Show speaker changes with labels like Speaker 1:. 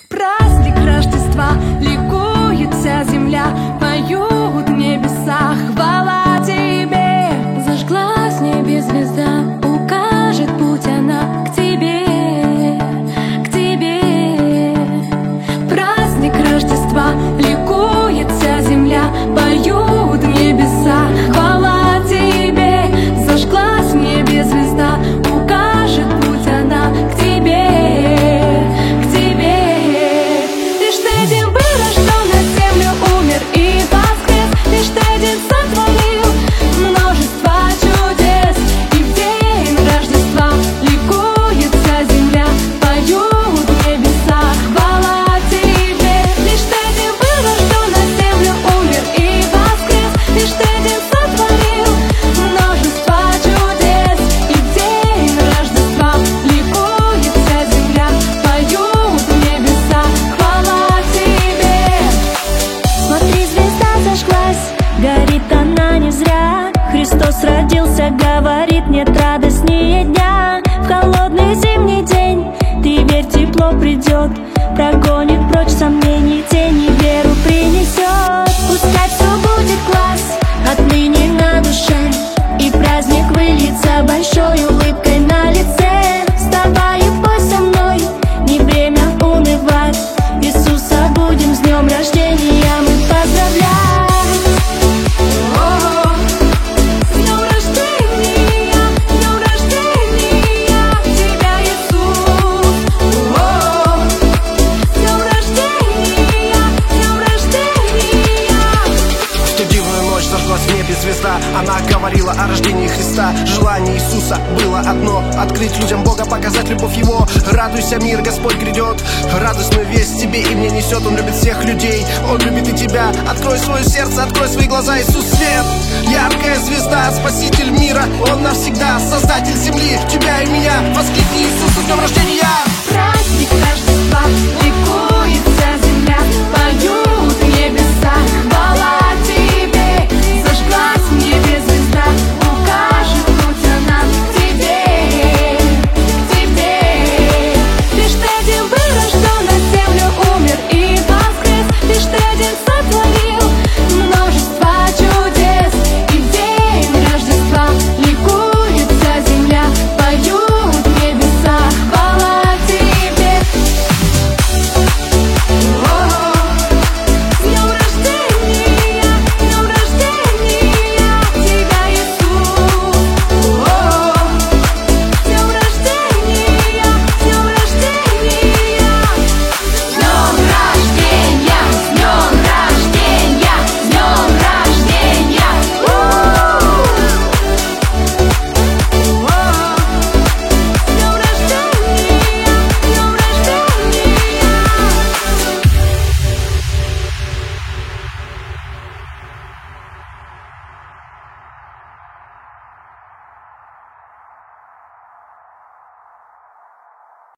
Speaker 1: Праздник Рождества, ликует вся земля, поют в небесах хвала тебе. Зажглась в небе звезда, укажет путь она к тебе, к тебе. Праздник Рождества, ликует вся земля, поют в небесах хвала тебе. Зажглась в небе звезда, укажет путь она к тебе.
Speaker 2: Горит она не зря, Христос родился, говорит, нет радостнее дня. В холодный зимний день, ты верь, тепло придет, прогонит прочь сомнений, тени, веру принесет. Пускай все будет класс, отныне на душе, и праздник выльется большой улыбкой на лице. Вставай и пой со мной, не время унывать, Иисуса будем с днем рождения мы поздравлять.
Speaker 3: В небе звезда, она говорила о рождении Христа. Желание Иисуса было одно: открыть людям Бога, показать любовь Его. Радуйся, мир, Господь грядет, радостную весть тебе и мне несет. Он любит всех людей, Он любит и тебя. Открой свое сердце, открой свои глаза, Иисус свет, яркая звезда, Спаситель мира, Он навсегда, Создатель земли, тебя и меня. Воскликни Иисуса с днем рождения.